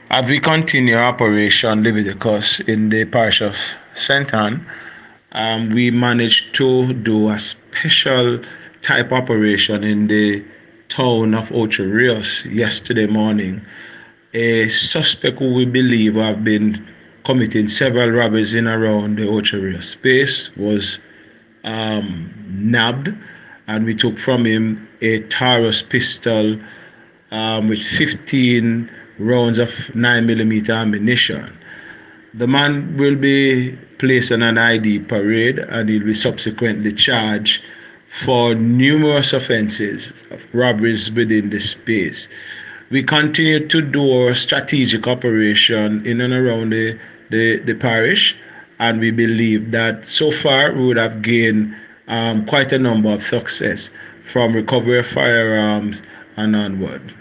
As we continue Operation Leviticus in the parish of St. Anne, we managed to do a special type operation in the town of Ocho Rios yesterday morning. A suspect who we believe have been committing several robberies in around the Ocho Rios space was nabbed, and we took from him a Taurus pistol with 15 rounds of 9mm ammunition. The man will be placed on an ID parade, and he'll be subsequently charged for numerous offences of robberies within the space. We continue to do our strategic operation in and around the parish, and we believe that so far we would have gained quite a number of success from recovery of firearms and onward.